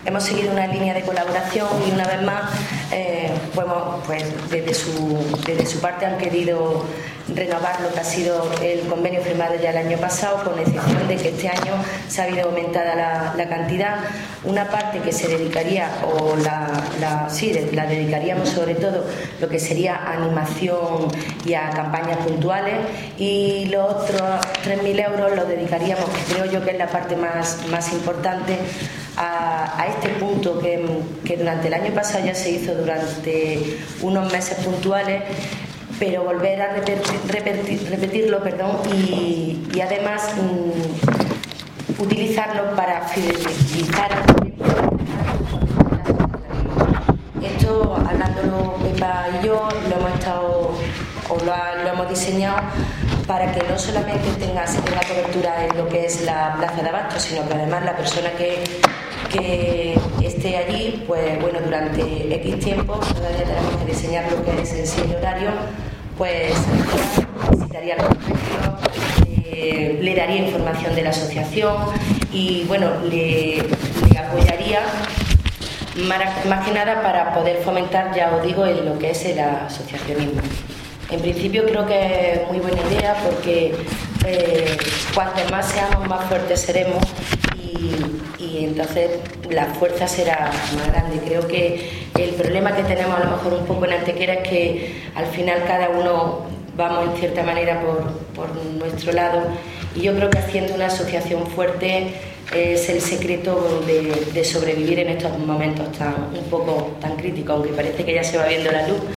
hemos seguido una línea de colaboración y una vez más pues desde su parte han querido renovar lo que ha sido el convenio firmado ya el año pasado, con excepción de que este año se ha habido aumentada la cantidad. Una parte que se dedicaría, la dedicaríamos sobre todo lo que sería animación y a campañas puntuales, y los otros 3.000 euros los dedicaríamos, que creo yo que es la parte más importante, a este punto que durante el año pasado ya se hizo durante unos meses puntuales, pero volver a repetirlo y además utilizarlo para fidelizar al proyecto. Esto, hablándolo Pepa y yo, lo hemos diseñado para que no solamente se tenga cobertura en lo que es la plaza de abasto, sino que además la persona que esté allí, pues bueno, durante X tiempo, todavía tenemos que diseñar lo que es en sí el horario, pues visitaría los colegios, le daría información de la asociación y bueno, le apoyaría más que nada para poder fomentar, ya os digo, en lo que es el asociacionismo. En principio creo que es muy buena idea porque cuanto más seamos, más fuertes seremos y entonces la fuerza será más grande. Creo que el problema que tenemos a lo mejor un poco en Antequera es que al final cada uno vamos en cierta manera por nuestro lado, y yo creo que haciendo una asociación fuerte es el secreto de sobrevivir en estos momentos un poco tan críticos, aunque parece que ya se va viendo la luz.